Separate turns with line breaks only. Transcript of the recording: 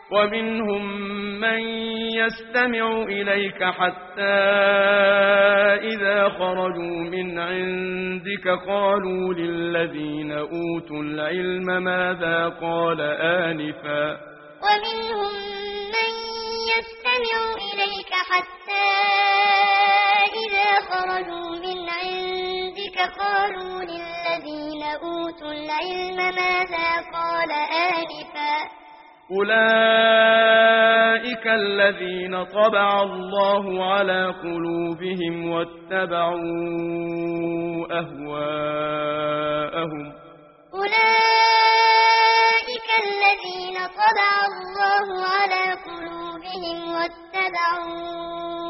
ومنهم من يستمع إليك حتى إذا خرجوا من عندك قالوا للذين أوتوا العلم ماذا قال آنفا
ومنهم من يستمع إليك حتى إذا خرجوا من عندك قالوا للذين أوتوا العلم ماذا قال آنفا
أولئك الذين طبع الله على قلوبهم واتبعوا أهواءهم
أولئك الذين طبع الله على قلوبهم واتبعوا